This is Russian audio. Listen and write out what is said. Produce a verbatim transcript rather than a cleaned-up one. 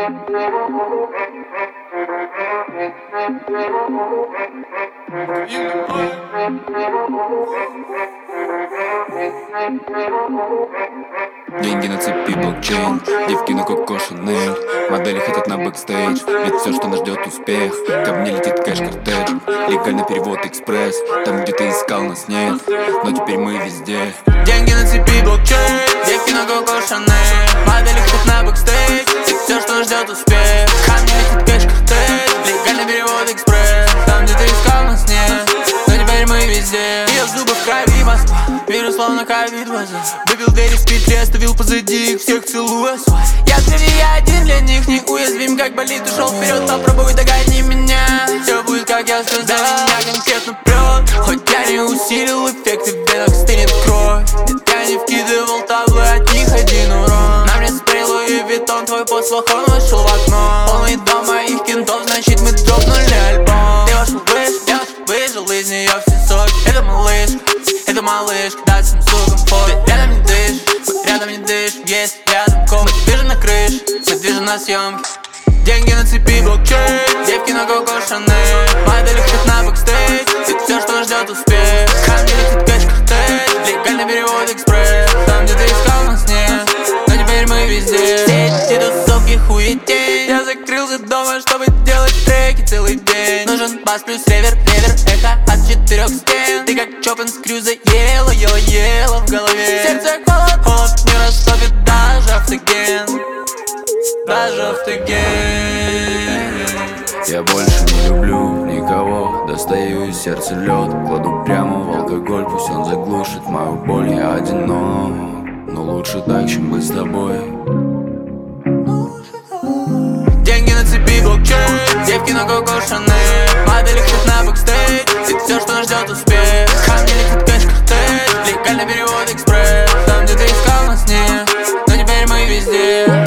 Деньги на цепи, блокчейн, девки на Коко Шанель, модели хотят на бэкстейдж, ведь все, что нас ждет успех. Ко мне летит кэш-кортеж, легальный перевод экспресс. Там, где ты искал, нас нет, но теперь мы везде. Деньги на цепи, блокчейн, девки на Коко Шанель, модели хотят на бэкстейдж, ведь все, что нас ждет успех. Ко мне летит кэш-кортеж, легальный перевод экспресс. Там, где ты искал, нас нет, но теперь мы везде. Ее зубы в крови, Москва, вирус словно ковид возил. Выбил двери в петли, оставил позади их, всех целую. Я крови, я один для них, не уязвим, как болит. Ушел вперед, попробуй догони меня. Все будет, как я сказал, меня конкретно прет. Хоть я не усилил эффект, и в венах стынет кровь. Нет, я не вкидывал таблы, от них один урон. На мне спрей Луи Виттон, твой послух, он вышел в окно. Полный дом моих кентов, значит мы дропнули альбом. Ты вошел выше, я выжил из нее все соки. Это малыш, это малышка, дать всем сукам фото. Рядом не дышь, рядом не дышь, есть рядом комнат. Движем на крыше, мы движем на съемке. Деньги на цепи, блокчейн, девки на Коко Шанель, модели хотят на бэкстейдж, ведь все, что нас ждет успех. Ко мне летит кэш-кортеж, легальный перевод экспресс. Там, где ты искал, нас нет, но теперь мы везде. Все эти тусовки хуетень, я закрылся дома, чтобы делать треки целый день. Нужен бас плюс ревер, ревер, эхо от четырех стен. Ты как Чопин с крюза ела, ела, ела в голове. Сердце холод, холод не растопит даже автоген. Даже автоген. Я больше не люблю никого, достаю из сердца лед, кладу прямо в алкоголь, пусть он заглушит мою боль. Я одинок, но лучше так, чем быть с тобой. Деньги на цепи, блокчейн, девки на Коко Шанель, модели хотят на бэкстейдж, ведь все, что нас ждет успех. Ко мне летит кэш-кортеж, легальный перевод экспресс. Там, где ты искал, нас нет, но теперь мы везде.